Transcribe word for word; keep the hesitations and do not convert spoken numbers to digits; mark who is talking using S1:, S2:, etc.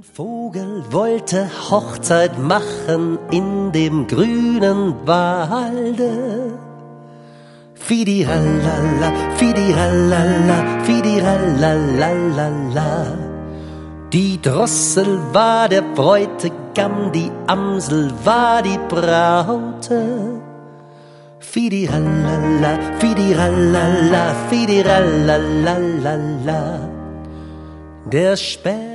S1: Vogel wollte Hochzeit machen in dem grünen Walde. Fidirallala, fidirallala, fidirallalala. Die Drossel war der Bräutigam, die Amsel war die Braute. Fidirallala, fidirallala, fidirallalala. Der Späher